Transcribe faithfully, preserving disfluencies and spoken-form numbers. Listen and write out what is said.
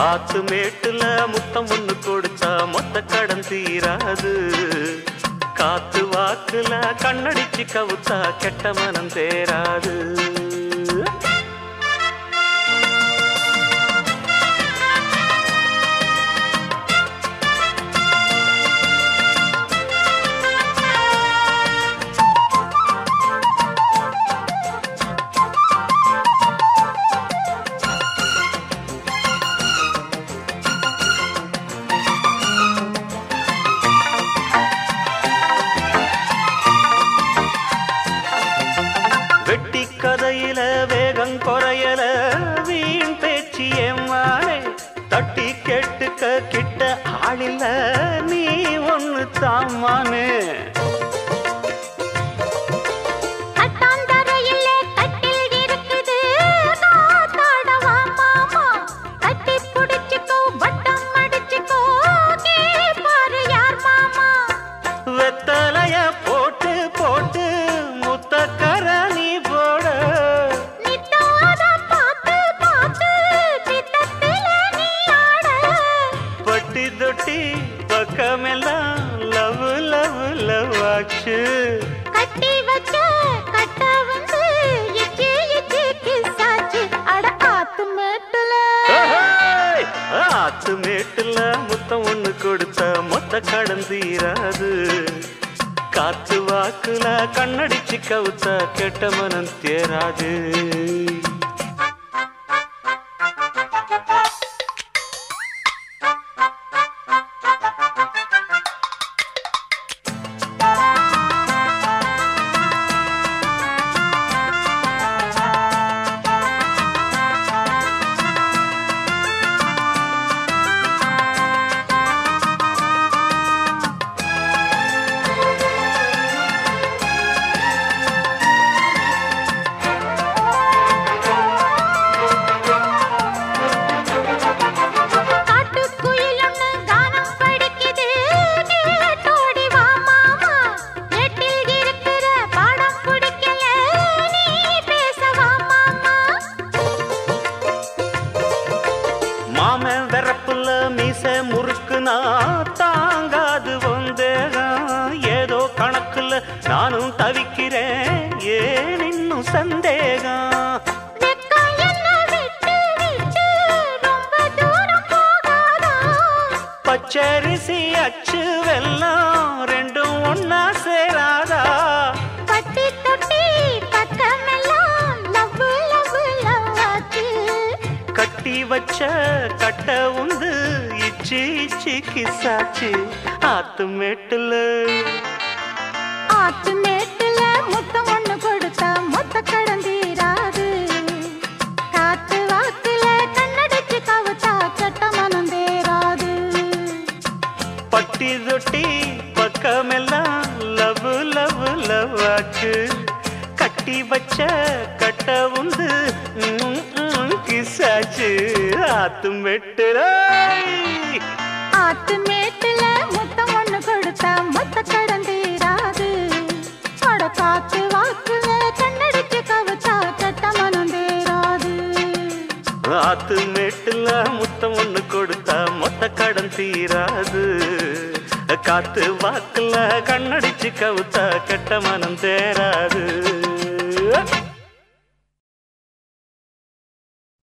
ஆத்து மேட்டுல முத்தம் ஒண்ணு கொடுத்தா மொத்த கடன் தீராது. காத்து வாக்குல கண்ணடிச்சு கவுத்தா கெட்ட மனம் தேராது. வெட்டி கதையில வேகம் குறையல வீண் பேச்சு ஏமானே. தட்டி கேட்டுக்க கிட்ட ஆளில்ல நீ ஒண்ணு தாமானே. வெத்தலைய போட்டு போட்டு முத்தக்கர நீ போட. பட்டி தொட்டி பக்கமெல்லாம் லவ் லவ் லவ் ஆச்சு. கட்டி வச்ச கட்ட வந்து இச்சி இச்சி கிசாச்சு. அட ஆத்து மேட்டுல ஆத்து மேட்டுல முத்தம் ஒண்ணு கொடுத்த மொத்த கடன் தீராது. காத்து வாக்குல கண்ணடிச்சு கவுத்தா கெட்ட மனம் தேராது. மாமன் வெறப்புல மீச முறுக்குனா தாங்காது வந்தேகம். ஏதோ கணக்குல நானும் தவிக்கிறேன் ஏன் இன்னும் சந்தேகம். பச்சரிசி அச்சு வெல்லம் ரெண்டும் ஒன்னா சேராதா. பட்டி தொட்டி பக்கமெல்லாம் லவ் லவ் லவ் ஆச்சு. கட்டி வச்ச கட்ட உந்து இச்சி இச்சி கிசாச்சு. ஆத்து மேட்டுல ஆத்து மேட்டுல முத்தம் ஒண்ணு கொடுத்தா மொத்த கடன் தீராது. காத்து வாக்குல கண்ணடிச்சு கவுத்தா கெட்ட மனம் தேராது. பட்டி தொட்டி பக்கமெல்லாம் லவ் லவ் லவ் ஆச்சு. கட்டி வச்ச கட்ட உந்து கிசாச்சு. ஆத்து மேட்டுல ஆத்து மேட்டுல முத்தம் ஒண்ணு கொடுத்தா மொத்த கடன் தீராது. அட காத்து வாக்குல கண்ணடிச்சு கவுத்தா கெட்ட மனம் தேராது. ஆத்து மேட்டுல முத்தம் ஒண்ணு கொடுத்தா மொத்த கடன் தீராது. காத்து வாக்குல கண்ணடிச்சு கவுத்தா கெட்ட மனம் தேராது.